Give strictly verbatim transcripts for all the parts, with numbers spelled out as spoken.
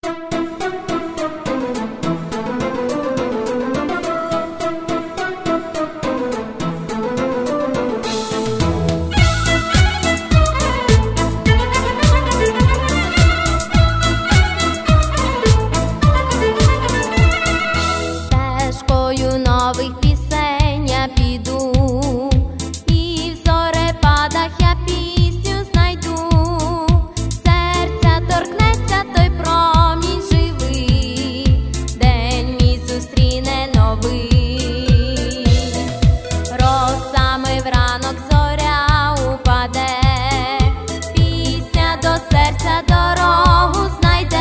Стежкою нових пісень я піду, і в зорепадах я пісню знайду. Серця торкнеться той промінь живий, день мій зустріне новий. Росами вранок зоря упаде, пісня до серця дорогу знайде.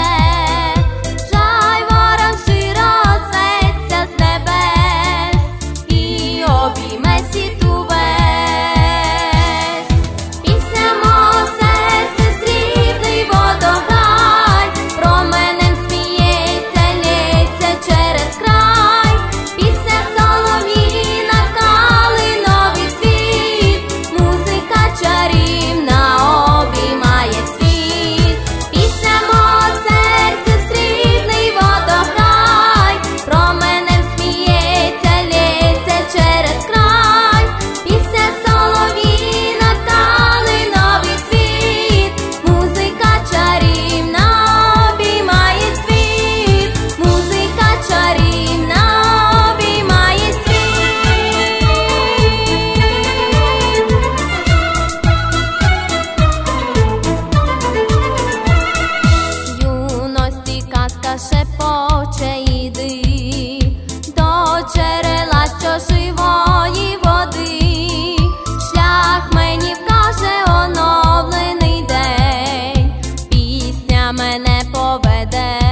Обійме світ увесь. Пісня мого серця срібний водограй, променем сміється, лється через край. Пісня солов'їна, калиновий цвіт, музика чарівна обіймає світ. Пісня мого серця срібний водограй, променем сміється, лється через край. Пісня солов'їна, калиновий цвіт, музика чарівна обіймає світ, музика чарівна обіймає світ. Юності казка шепоче, іди до джерела, що живої води. Шлях мені вкаже оновлений день, пісня мене поведе.